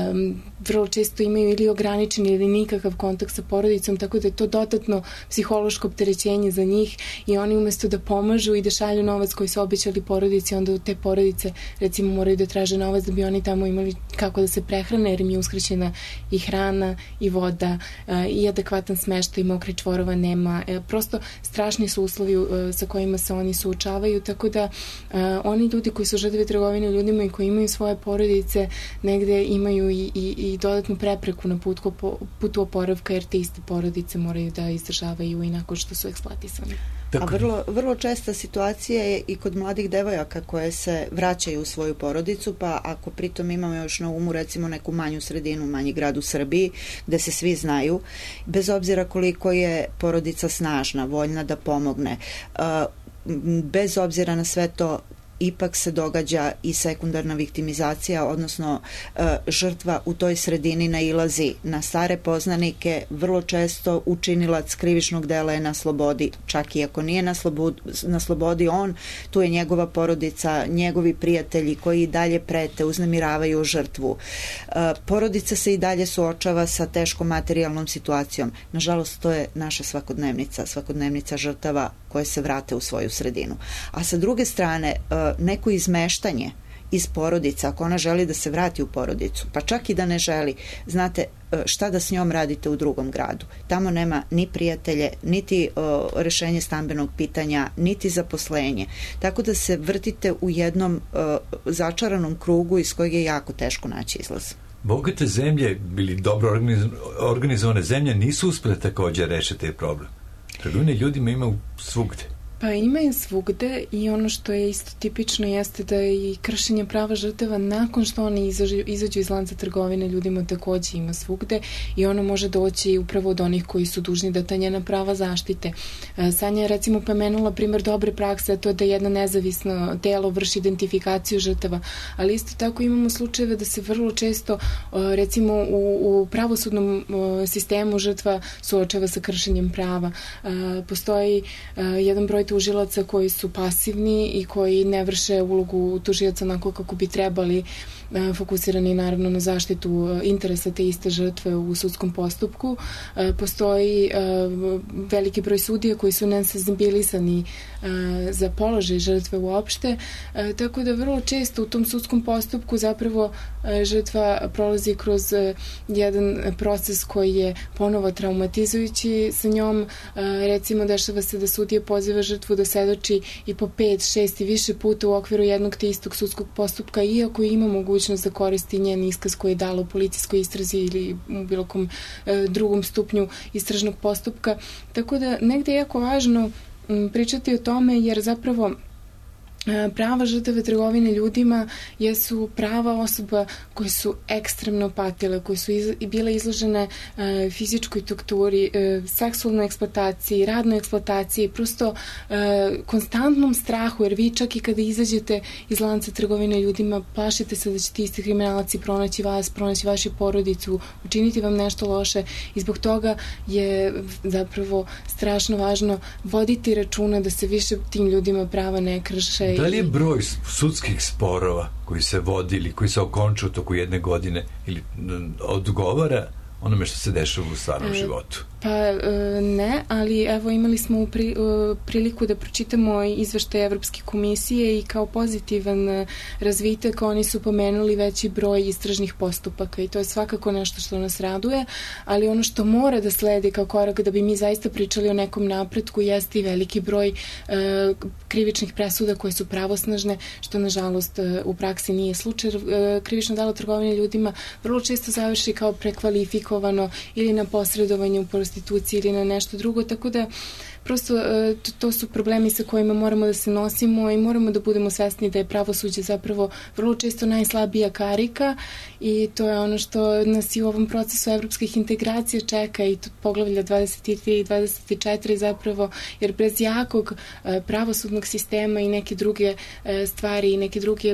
vrlo često imaju ili ograničen ili nikakav kontakt sa porodicom, tako da je to dodatno psihološko opterećenje za njih i oni umesto da pomažu i da šalju novac koji su obećali porodici, onda u te porodice recimo moraju da traže novac da bi oni tamo imali kako da se prehrane, jer im je uskraćena i hrana i voda i adekvatan smeštaj, mokri čvorova nema. Prosto strašni su uslovi sa kojima se oni suočavaju, tako da oni ljudi koji su žrtve trgovine ljudima i koji imaju svoje porodice negde imaju i, i, i dodatnu prepreku na putu, putu oporavka, jer te iste porodice moraju da izdržavaju i nakon što su eksploatisani. A vrlo, vrlo česta situacija je i kod mladih devojaka koje se vraćaju u svoju porodicu, pa ako pritom imamo još na umu recimo neku manju sredinu, manji grad u Srbiji, gde se svi znaju, bez obzira koliko je porodica snažna, voljna da pomogne, bez obzira na sve to, ipak se događa i sekundarna viktimizacija, odnosno žrtva u toj sredini nailazi na stare poznanike, vrlo često učinilac krivičnog dela je na slobodi, čak i ako nije na slobodi, na slobodi on, tu je njegova porodica, njegovi prijatelji koji i dalje prete, uznemiravaju žrtvu. Porodica se i dalje suočava sa teškom materijalnom situacijom. Nažalost, to je naša svakodnevnica, svakodnevnica žrtava koje se vrate u svoju sredinu. A sa druge strane, neko izmeštanje iz porodica, ako ona želi da se vrati u porodicu, pa čak i da ne želi, znate šta da s njom radite u drugom gradu. Tamo nema ni prijatelje, niti o, rešenje stambenog pitanja, niti zaposlenje. Tako da se vrtite u jednom o, začaranom krugu iz kojeg je jako teško naći izlaz. Bogate zemlje ili dobro organizovane zemlje nisu uspjele također rešiti taj problem. Trgovine ljudima ima svugde. Pa ima i svugde i ono što je isto tipično jeste da i kršenje prava žrtava nakon što oni izađu, izađu iz lanca trgovine ljudima takođe ima svugde i ono može doći upravo od onih koji su dužni da ta njena prava zaštite. Sanja je recimo pomenula primjer dobre prakse, a to je da jedno nezavisno telo vrši identifikaciju žrtava, ali isto tako imamo slučajeve da se vrlo često recimo u, u pravosudnom sistemu žrtva suočava sa kršenjem prava. Postoji jedan broj tužilaca koji su pasivni i koji ne vrše ulogu tužioca onako kako bi trebali, fokusirani naravno na zaštitu interesa te iste žrtve u sudskom postupku. Postoji veliki broj sudija koji su nesenzibilisani za položaj žrtve uopšte, tako da vrlo često u tom sudskom postupku zapravo žrtva prolazi kroz jedan proces koji je ponovo traumatizujući sa njom. Recimo, dešava se da sudija poziva žrtvu da svedoči i po pet, šest i više puta u okviru jednog te istog sudskog postupka, iako ima mogućnost da koristi njen iskaz koji je dala u policijskoj istrazi ili u bilo kom e, drugom stupnju istražnog postupka. Tako da negde je jako važno m, pričati o tome, jer zapravo prava žrtve trgovine ljudima jesu prava osoba koje su ekstremno patile, koje su iz, bile izložene e, fizičkoj torturi, e, seksualnoj eksploataciji, radnoj eksploataciji, prosto e, konstantnom strahu, jer vi čak i kada izađete iz lanca trgovine ljudima, plašite se da će ti isti kriminalci pronaći vas, pronaći vašu porodicu, učiniti vam nešto loše i zbog toga je zapravo strašno važno voditi računa da se više tim ljudima prava ne krše. Da li je broj sudskih sporova koji se vodi ili koji se okonču u toku jedne godine ili odgovara onome što se dešava u stvarnom e, životu? Pa ne, ali evo imali smo pri, priliku da pročitamo izveštaj Evropske komisije i kao pozitivan razvitak oni su pomenuli veći broj istražnih postupaka i to je svakako nešto što nas raduje, ali ono što mora da sledi kao korak da bi mi zaista pričali o nekom napretku jeste i veliki broj e, krivičnih presuda koje su pravosnažne, što nažalost u praksi nije slučaj. E, krivično delo trgovine ljudima vrlo često završi kao prekvalifikovano ili na posredovanju u prostituciji ili na nešto drugo, tako da prosto to su problemi sa kojima moramo da se nosimo i moramo da budemo svesni da je pravosuđe zapravo vrlo često najslabija karika i to je ono što nas i u ovom procesu evropskih integracija čeka i to poglavlja dvadeset tri i dvadeset četiri zapravo, jer bez jakog pravosudnog sistema i neke druge stvari i neke druge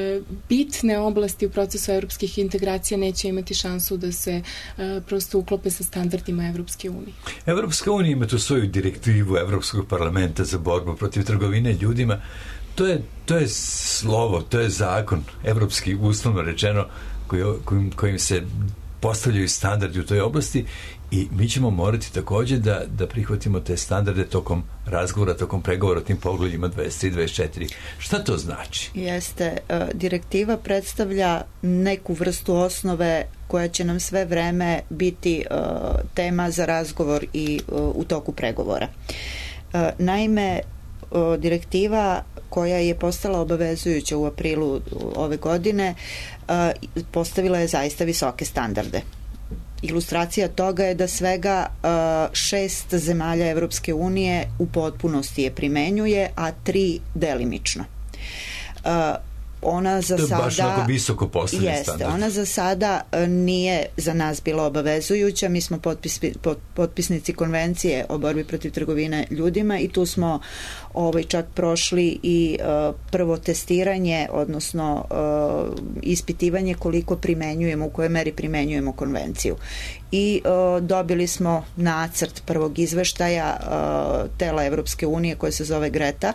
bitne oblasti u procesu evropskih integracija neće imati šansu da se prosto uklope sa standardima Evropske unije. Evropska unija ima tu svoju direktivu Evropskog parlamenta za borbu protiv trgovine ljudima. To je, to je slovo, to je zakon, evropski uslovno rečeno, koji, kojim, kojim se postavljaju standardi u toj oblasti i mi ćemo morati također da, da prihvatimo te standarde tokom razgovora, tokom pregovora o tim poglavljima dvadeset tri i dvadeset četiri. Šta to znači? Jeste, direktiva predstavlja neku vrstu osnove koja će nam sve vreme biti uh, tema za razgovor i uh, u toku pregovora. Uh, naime, uh, direktiva koja je postala obavezujuća u aprilu ove godine uh, postavila je zaista visoke standarde. Ilustracija toga je da svega uh, šest zemalja Evropske unije u potpunosti je primenjuje, a tri delimično. Uh, ona za sada... To je baš sada, onako visoko postavljen jeste, standard. Ona za sada nije za nas bila obavezujuća. Mi smo potpis, potpisnici konvencije o borbi protiv trgovine ljudima i tu smo ovaj, čak prošli i uh, prvo testiranje, odnosno uh, ispitivanje koliko primenjujemo, u kojoj meri primenjujemo konvenciju. I uh, dobili smo nacrt prvog izveštaja uh, tela Evropske unije koje se zove Greta.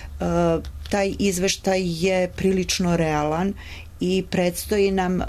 Uh, taj izveštaj je prilično realan i predstoji nam uh,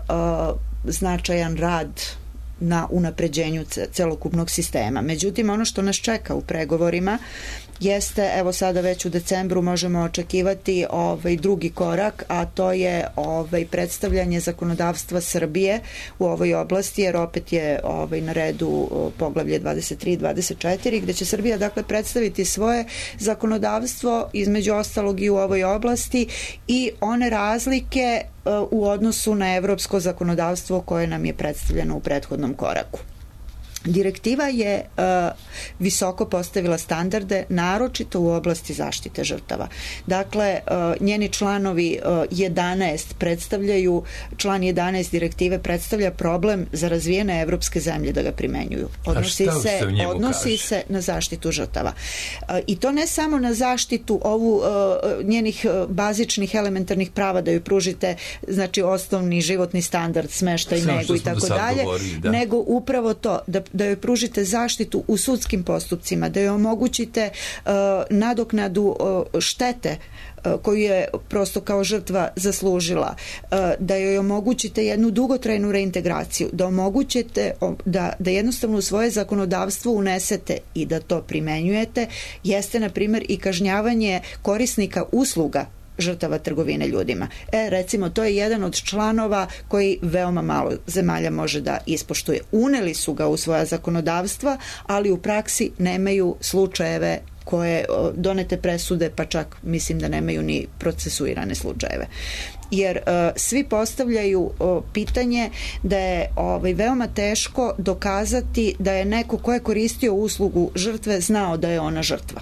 značajan rad na unapređenju celokupnog sistema. Međutim, ono što nas čeka u pregovorima jeste, evo sada već u decembru možemo očekivati ovaj drugi korak, a to je ovaj predstavljanje zakonodavstva Srbije u ovoj oblasti, jer opet je ovaj na redu poglavlje dvadeset tri i dvadeset četiri, gde će Srbija dakle predstaviti svoje zakonodavstvo, između ostalog i u ovoj oblasti, i one razlike u odnosu na evropsko zakonodavstvo koje nam je predstavljeno u prethodnom koraku. Direktiva je uh, visoko postavila standarde, naročito u oblasti zaštite žrtava. Dakle, uh, njeni članovi uh, jedanaest predstavljaju, član jedanaest direktive predstavlja problem za razvijene evropske zemlje da ga primenjuju. Odnosi se, odnosi se na zaštitu žrtava. Uh, I to ne samo na zaštitu ovu uh, njenih uh, bazičnih elementarnih prava da joj pružite, znači osnovni životni standard, smeštaj, negu i tako dalje, nego upravo to da da joj pružite zaštitu u sudskim postupcima, da joj omogućite uh, nadoknadu uh, štete uh, koju je prosto kao žrtva zaslužila, uh, da joj omogućite jednu dugotrajnu reintegraciju, da omogućite da, da jednostavno u svoje zakonodavstvo unesete i da to primenjujete, jeste na primjer i kažnjavanje korisnika usluga žrtava trgovine ljudima. E, recimo, to je jedan od članova koji veoma malo zemalja može da ispoštuje. Uneli su ga u svoja zakonodavstva, ali u praksi nemaju slučajeve koje donete presude, pa čak mislim da nemaju ni procesuirane slučajeve. Jer uh, svi postavljaju uh, pitanje da je ovaj, veoma teško dokazati da je neko ko je koristio uslugu žrtve znao da je ona žrtva.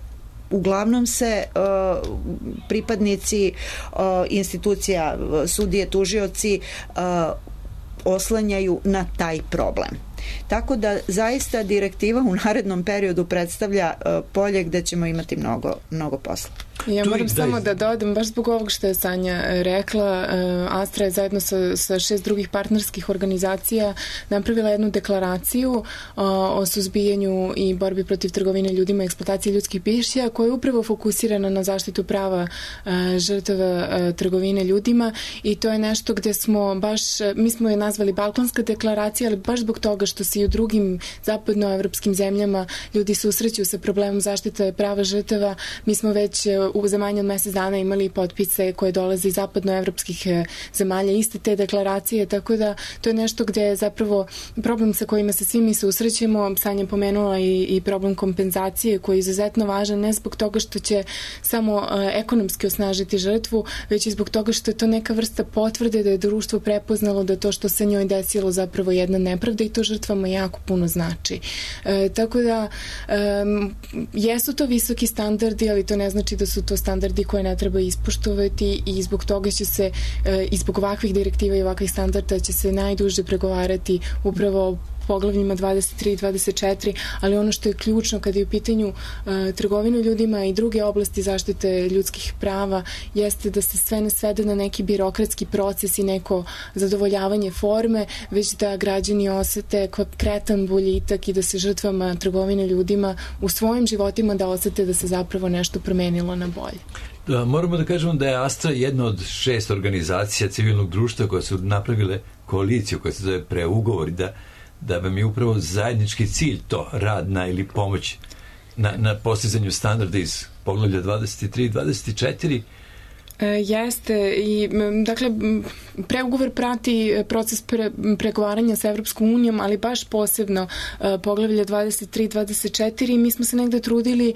Uglavnom se uh, pripadnici uh, institucija, sudije, tužioci uh, oslanjaju na taj problem. Tako da zaista direktiva u narednom periodu predstavlja uh, polje gde ćemo imati mnogo, mnogo posla. Ja moram samo da dodam, baš zbog ovog što je Sanja rekla, Astra je zajedno sa, sa šest drugih partnerskih organizacija napravila jednu deklaraciju o suzbijanju i borbi protiv trgovine ljudima i eksploatacije ljudskih bića, koja je upravo fokusirana na zaštitu prava žrtava trgovine ljudima, i to je nešto gde smo baš, mi smo je nazvali Balkanska deklaracija, ali baš zbog toga što se i u drugim zapadnoevropskim zemljama ljudi susreću sa problemom zaštite prava žrtava. Mi smo već u za manje od mesec dana imali potpise koje dolaze iz zapadnoevropskih zemalja, iste te deklaracije, tako da to je nešto gde je zapravo problem sa kojima se svi mi susrećemo. Sanja pomenula i, i problem kompenzacije koji je izuzetno važan, ne zbog toga što će samo uh, ekonomski osnažiti žrtvu, već i zbog toga što je to neka vrsta potvrde da je društvo prepoznalo da to što se njoj desilo zapravo jedna nepravda i to žrtvama jako puno znači. E, tako da um, jesu to visoki standardi, ali to ne znači da su to standardi koje ne treba ispoštovati, i zbog toga će se e, i zbog ovakvih direktiva i ovakvih standarda će se najduže pregovarati upravo poglavljima dvadeset tri i dvadeset četiri, ali ono što je ključno kada je u pitanju uh, trgovinu ljudima i druge oblasti zaštite ljudskih prava jeste da se sve ne svede na neki birokratski proces i neko zadovoljavanje forme, već da građani osete konkretan boljitak i da se žrtvama trgovine ljudima u svojim životima da osete da se zapravo nešto promenilo na bolje. Da, moramo da kažemo da je Astra jedna od šest organizacija civilnog društva koje su napravile koaliciju koja se zove Preugovor, da da vam je upravo zajednički cilj to, rad na ili pomoć na, na postizanju standarda iz poglavlja dvadeset tri i dvadeset četiri. E, jeste i dakle preugovor prati proces pre, pregovaranja sa Evropskom unijom, ali baš posebno e, poglavlja dvadeset tri i dvadeset četiri, i mi smo se negde trudili e,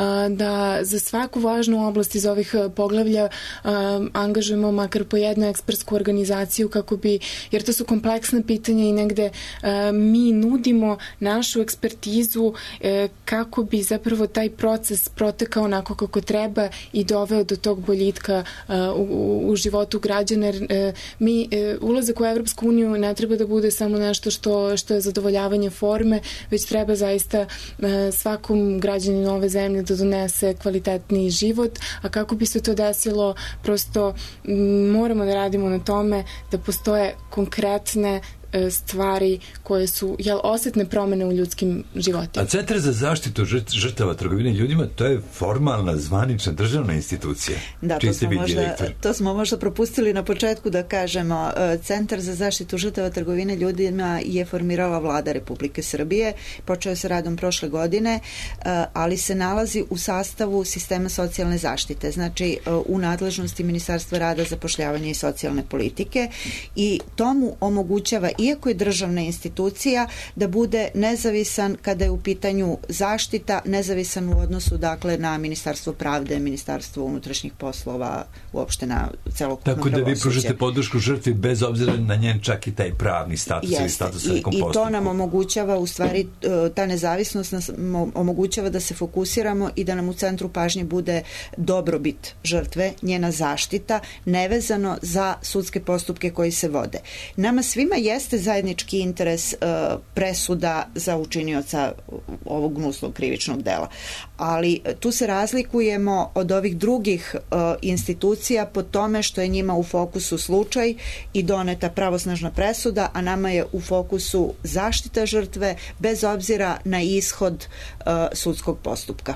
da za svaku važnu oblast iz ovih poglavlja e, angažujemo makar po jednu ekspertsku organizaciju kako bi, jer to su kompleksna pitanja i negde e, mi nudimo našu ekspertizu e, kako bi zapravo taj proces protekao onako kako treba i doveo do tog boljitka u, u životu građana, jer mi, ulazak u Evropsku uniju ne treba da bude samo nešto što, što je zadovoljavanje forme, već treba zaista svakom građaninu ove zemlje da donese kvalitetniji život, a kako bi se to desilo, prosto moramo da radimo na tome da postoje konkretne stvari koje su jel, osetne promene u ljudskim životima. A Centar za zaštitu žrtava trgovine ljudima, to je formalna, zvanična državna institucija. Da, to smo, možda, to smo možda propustili na početku da kažemo. Centar za zaštitu žrtava trgovine ljudima je formirala vlada Republike Srbije, počeo se radom prošle godine, ali se nalazi u sastavu sistema socijalne zaštite, znači u nadležnosti Ministarstva rada, zapošljavanja i socijalne politike, i tomu omogućava, iako je državna institucija, da bude nezavisan kada je u pitanju zaštita, nezavisan u odnosu dakle na Ministarstvo pravde, Ministarstvo unutrašnjih poslova, uopšte na celokupno pravosuđe. Tako da vi pružite podršku žrtvi bez obzira na njen čak i taj pravni status ili status u nekom postupku. I to nam omogućava, u stvari, ta nezavisnost nas omogućava da se fokusiramo i da nam u centru pažnje bude dobrobit žrtve, njena zaštita, nevezano za sudske postupke koji se vode. Nama svima jeste zajednički interes uh, presuda za učinioca ovog gnusnog krivičnog dela. Ali tu se razlikujemo od ovih drugih uh, institucija po tome što je njima u fokusu slučaj i doneta pravosnažna presuda, a nama je u fokusu zaštita žrtve bez obzira na ishod uh, sudskog postupka,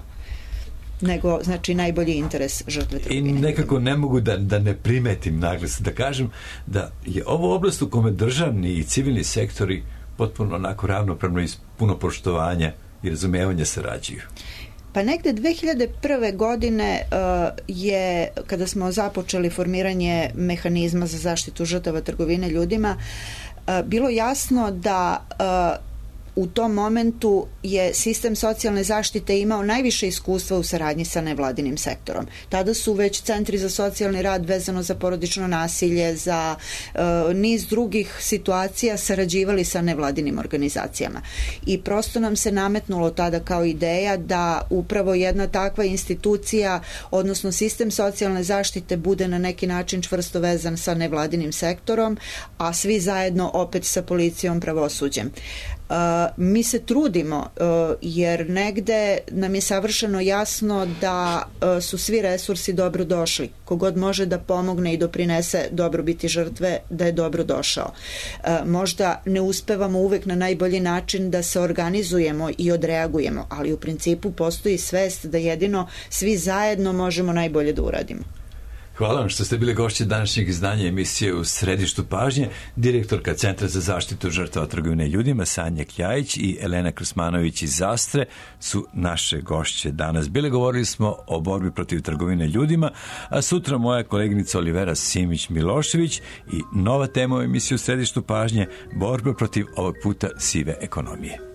nego znači najbolji interes žrtve trgovine. I nekako ne mogu da, da ne primetim naglas, da kažem da je ovo oblast u kome državni i civilni sektori potpuno onako ravnopravno iz puno poštovanja i razumevanja sarađuju. Pa negde dve hiljade prve godine uh, je, kada smo započeli formiranje mehanizma za zaštitu žrtava trgovine ljudima, uh, bilo jasno da uh, u tom momentu je sistem socijalne zaštite imao najviše iskustva u saradnji sa nevladinim sektorom. Tada su već centri za socijalni rad vezano za porodično nasilje, za uh, niz drugih situacija sarađivali sa nevladinim organizacijama. I prosto nam se nametnulo tada kao ideja da upravo jedna takva institucija, odnosno sistem socijalne zaštite, bude na neki način čvrsto vezan sa nevladinim sektorom, a svi zajedno opet sa policijom, pravosuđem. Uh, mi se trudimo uh, jer negde nam je savršeno jasno da uh, su svi resursi dobro došli. Kogod može da pomogne i doprinese dobrobiti žrtve, da je dobro došao. Uh, možda ne uspevamo uvek na najbolji način da se organizujemo i odreagujemo, ali u principu postoji svest da jedino svi zajedno možemo najbolje da uradimo. Hvala vam što ste bili gošće današnjeg izdanja emisije U središtu pažnje. Direktorka Centra za zaštitu žrtava trgovine ljudima Sanja Kljajić i Elena Krsmanović iz Zastre su naše gošće danas. Bile govorili smo o borbi protiv trgovine ljudima, a sutra moja koleginica Olivera Simić-Milošević i nova tema u emisiji U središtu pažnje, borba protiv ovog puta sive ekonomije.